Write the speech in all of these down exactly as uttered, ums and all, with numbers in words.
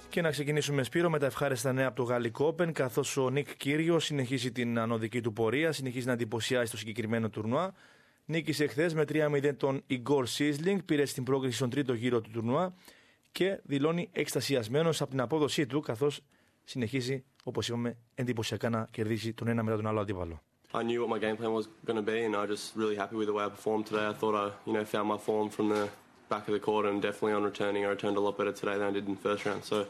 Και να ξεκινήσουμε, Σπύρο, με τα ευχάριστα νέα από το Γαλλικό Open, καθώς ο Νικ Κίριο συνεχίζει την ανωδική του πορεία, συνεχίζει να εντυπωσιάζει στο συγκεκριμένο τουρνουά. Νίκησε χθες με τρία μηδέν τον Ιγκόρ Σίσλινγκ, πήρε στην πρόκριση στον τρίτο γύρο του τουρνουά και δηλώνει εκστασιασμένος από την απόδοσή του, καθώς συνεχίζει, όπως είπαμε, εντυπωσιακά να κερδίσει τον ένα μετά τον άλλο αντίπαλο. I knew what my game plan was going to be, and I was just really happy with the way I performed today. I thought I, you know, found my form from the back of the court, and definitely on returning, I returned a lot better today than I did in the first round. So,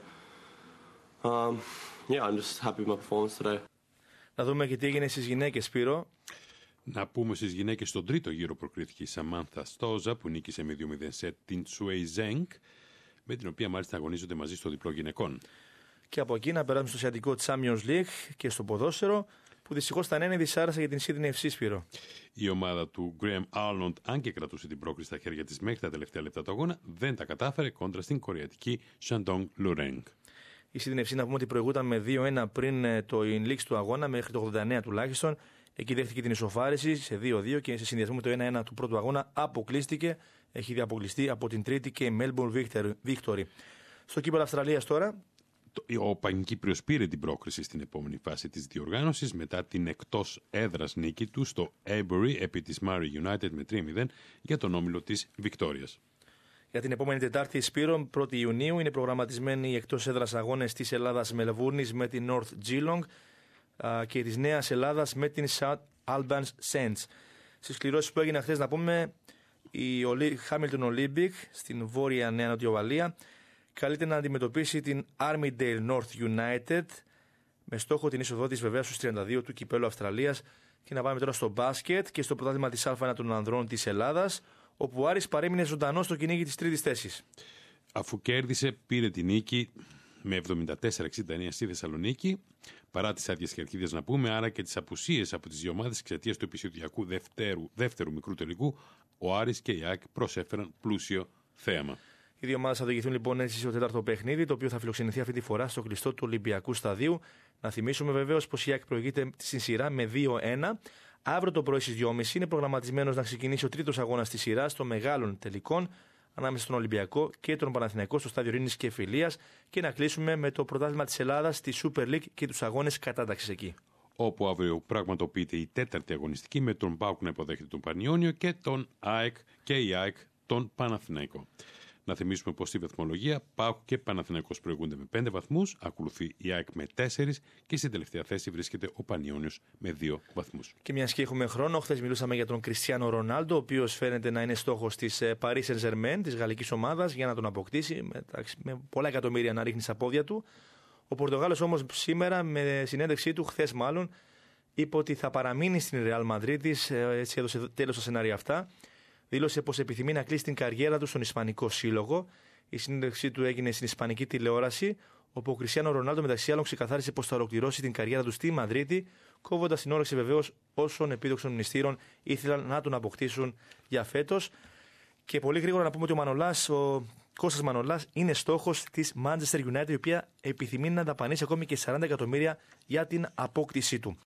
um, yeah, I'm just happy with my performance today. Να δούμε και τι έγινε στις γυναίκες, Σπύρο. Να πούμε στις γυναίκες, στον τρίτο γύρο προκρίθηκε η Σαμάνθα Στόζα, που νίκησε με δύο μηδέν σετ την Τσουέι Ζέγκ, με την οποία μάλιστα αγωνίζονται μαζί στο διπλό γυναικών. Και από εκεί να περάσουμε στο Ασιατικό Champions League και στο ποδόσφαιρο, που δυστυχώς θα είναι δυσάρεστα για την Sydney εφ σι, Σπύρο. Η ομάδα του Graham Arnold, αν και κρατούσε την πρόκριση στα χέρια της μέχρι τα τελευταία λεπτά του αγώνα, δεν τα κατάφερε κόντρα στην κορεατική Shandong Lureng. Η Sydney εφ σι, να πούμε ότι προηγούταν με δύο ένα πριν το λήξη του αγώνα, μέχρι το ογδόντα εννέα τουλάχιστον. Εκεί δέχτηκε την ισοφάριση σε δύο δύο και σε συνδυασμό με το ένα ένα του πρώτου αγώνα αποκλείστηκε. Έχει ήδη αποκλειστεί από την τρίτη και Melbourne Victory. Στο κύπελλο Αυστραλίας τώρα. Ο Πανκύπριος πήρε την πρόκριση στην επόμενη φάση της διοργάνωσης μετά την εκτός έδρας νίκη του στο Avery επί της Murray United με τρία μηδέν για τον όμιλο της Βικτόριας. Για την επόμενη Τετάρτη, Σπύρο, πρώτη Ιουνίου, είναι προγραμματισμένοι οι εκτός έδρας αγώνες της Ελλάδας Μελβούρνης με την North Geelong και της Νέας Ελλάδας με την South Albans Saints. Στις κληρώσεις που έγιναν χθες, να πούμε, η Hamilton Olympic στην βόρεια Νέα Νότια Ουαλία καλείται να αντιμετωπίσει την Armidale North United με στόχο την είσοδό της βεβαίως στους τριάντα δύο του κυπέλλου Αυστραλίας. Και να πάμε τώρα στο μπάσκετ και στο πρωτάθλημα της Α ένα των ανδρών της Ελλάδας, όπου ο Άρης παρέμεινε ζωντανός στο κυνήγι της τρίτης θέσης. Αφού κέρδισε, πήρε την νίκη με εβδομήντα τέσσερα εξήντα εννέα στη Θεσσαλονίκη, παρά τις άδειες κερκίδες να πούμε, άρα και τις απουσίες από τις δύο ομάδες εξαιτίας του επεισοδιακού δεύτερου, δεύτερου μικρού τελικού, ο Άρης και η ΑΕΚ προσέφεραν πλούσιο θέαμα. Οι δύο ομάδες θα οδηγηθούν λοιπόν έτσι στο τέταρτο παιχνίδι, το οποίο θα φιλοξενηθεί αυτή τη φορά στο κλειστό του Ολυμπιακού Σταδίου. Να θυμίσουμε βεβαίως πως η ΑΕΚ προηγείται στη σειρά με δύο ένα. Αύριο το πρωί στις δυόμιση είναι προγραμματισμένος να ξεκινήσει ο τρίτος αγώνας της σειράς των μεγάλων τελικών ανάμεσα στον Ολυμπιακό και τον Παναθηναϊκό στο Στάδιο Ειρήνης και Φιλίας, και να κλείσουμε με το πρωτάθλημα της Ελλάδας στη Super League και τους αγώνες κατάταξης εκεί. Όπου αύριο πραγματοποιείται η τέταρτη αγωνιστική με τον ΠΑΟΚ να υποδέχεται τον Πανιόνιο και τον ΑΕΚ και η ΑΕΚ τον Παναθηναϊκό. Να θυμίσουμε πως στη βαθμολογία ΠΑΟΚ και Παναθηναϊκός προηγούνται με πέντε βαθμούς, ακολουθεί η ΑΕΚ με τέσσερις και στην τελευταία θέση βρίσκεται ο Πανιόνιος με δύο βαθμούς. Και μιας και έχουμε χρόνο, χθες μιλούσαμε για τον Κριστιάνο Ρονάλντο, ο οποίος φαίνεται να είναι στόχος της Paris Saint-Germain, της γαλλικής ομάδας, για να τον αποκτήσει, με, με πολλά εκατομμύρια να ρίχνει στα πόδια του. Ο Πορτογάλος όμως σήμερα, με συνέντευξή του, χθες μάλλον, είπε ότι θα παραμείνει στην Real Madrid, έτσι έδωσε τέλος στα σενάρια αυτά. Δήλωσε πως επιθυμεί να κλείσει την καριέρα του στον Ισπανικό Σύλλογο. Η συνέντευξή του έγινε στην Ισπανική τηλεόραση, όπου ο Κριστιάνο Ρονάλντο μεταξύ άλλων ξεκαθάρισε πως θα ολοκληρώσει την καριέρα του στη Μαδρίτη, κόβοντας την όρεξη βεβαίως όσων επίδοξων μνηστήρων ήθελαν να τον αποκτήσουν για φέτος. Και πολύ γρήγορα να πούμε ότι ο Μανολάς, ο Κώστας Μανολάς, είναι στόχος της Manchester United, η οποία επιθυμεί να δαπανίσει ακόμη και σαράντα εκατομμύρια για την απόκτησή του.